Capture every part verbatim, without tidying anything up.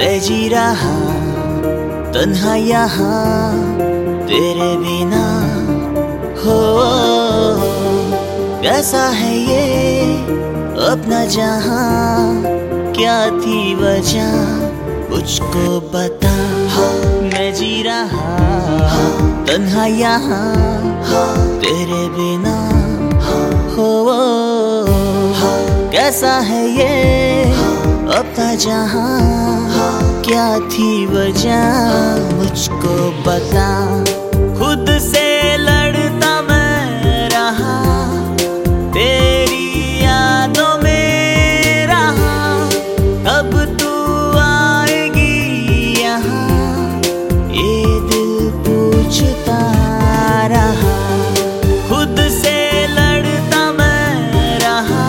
मैं जी रहा तन्हा यहाँ तेरे बिना हो। कैसा है ये अपना जहाँ, क्या थी वजह मुझको बता। मैं जी रहा तन्हा यहाँ तेरे बिना हो। कैसा है ये अपना जहाँ, क्या थी वजह मुझको बता। खुद से लड़ता मैं रहा, तेरी यादों में रहा। अब तू आएगी यहाँ, ये दिल पूछता रहा। खुद से लड़ता मैं रहा,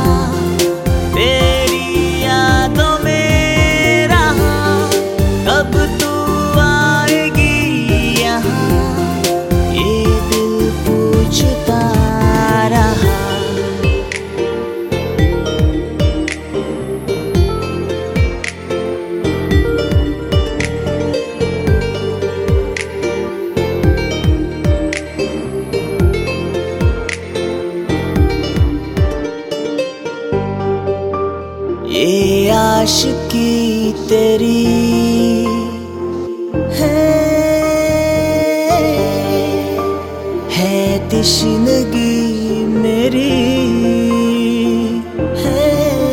तेरी यादों में रहा। अब तू आएगी यहाँ, ये दिल पूछता रहा। ये आशिकी तेरी है, है तश्नगी मेरी है।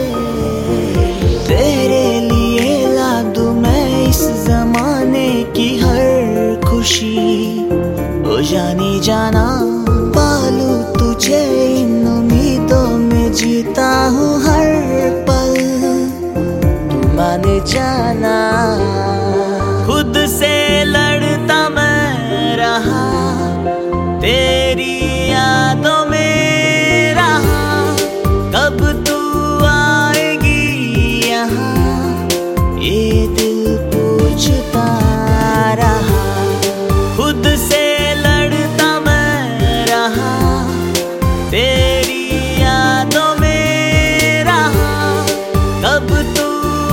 तेरे लिए ला दूं मैं इस जमाने की हर खुशी। ओ जानी जाना पालू तुझे इन उम्मीदों में जीता हूँ हर पल, मान जाना। खुद से लड़ता मैं रहा, तेरी यादों में रहा। कब तू आएगी यहाँ, ये दिल पूछता रहा। खुद से लड़ता मैं रहा, तेरी यादों में रहा। कब तू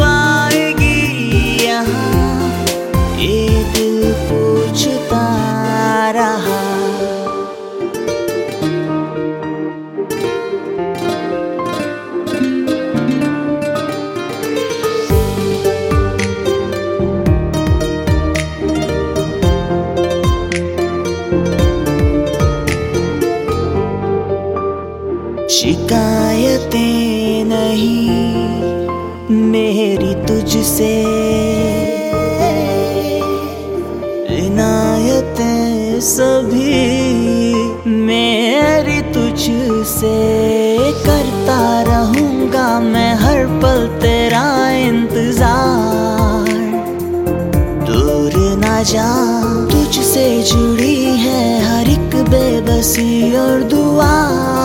ये दिल पूछता रहा। शिकायतें नहीं मेरी तुझसे, इनायतें सभी मेरी तुझसे। करता रहूँगा मैं हर पल तेरा इंतजार, दूर ना जा। तुझसे जुड़ी है हर एक बेबसी और दुआ।